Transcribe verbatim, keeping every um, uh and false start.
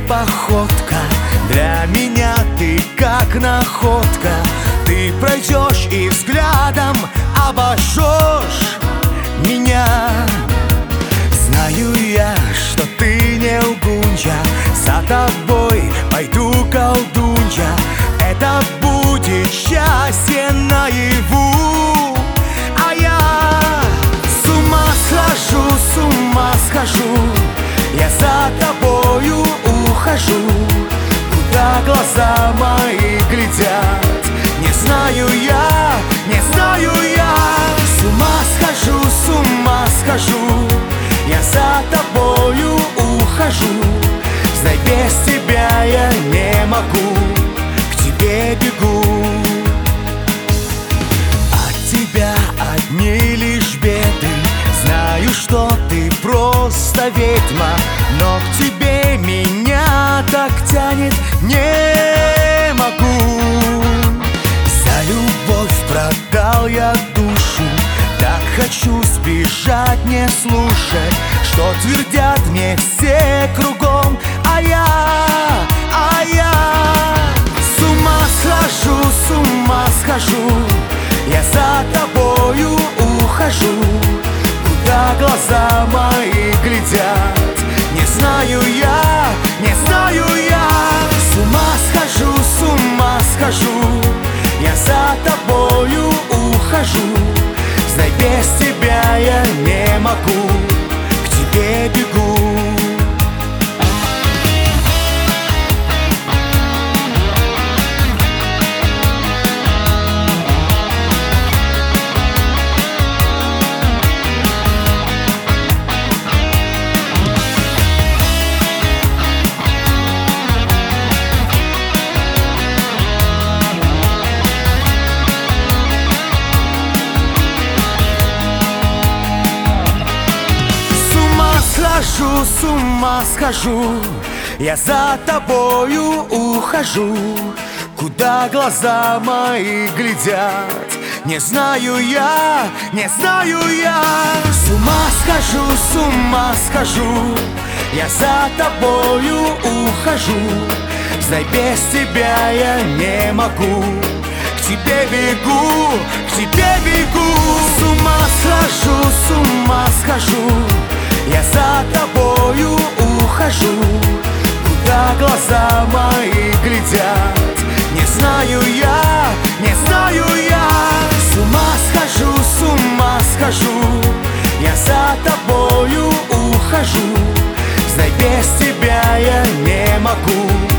походка, для меня ты как находка. Ты пройдешь и взглядом обожжешь меня. Знаю я, что ты не лгунья, за тобой пойду, колдунья. Это будет счастье наяву, а я с ума схожу, с ума схожу. Я за тобою ухожу, куда глаза мои глядят. Не знаю я, не знаю я. С ума схожу, с ума схожу. Я за тобою ухожу. Знай, без тебя я не могу, к тебе бегу. От тебя одни лишь беды. Знаю, что ты просто ведьма, но к тебе меня так тянет, не могу. За любовь продал я душу, так хочу сбежать, не слушать, что твердят мне все кругом. А я, а я с ума схожу, с ума схожу. Я за тобою ухожу, куда глаза мои глядят. Не знаю я, не знаю я. С ума схожу, с ума схожу. Я за тобою ухожу. Знай, без тебя я не могу, к тебе бегу. Схожу, с ума схожу. Я за тобою ухожу, куда глаза мои глядят. Не знаю я, не знаю я. С ума схожу, с ума схожу. Я за тобою ухожу. Знай, без тебя я не могу, к тебе бегу, к тебе бегу. С ума схожу, с ума схожу. Я за тобою ухожу, куда глаза мои глядят. Не знаю я, не знаю я. С ума схожу, с ума схожу. Я за тобою ухожу. Знай, без тебя я не могу,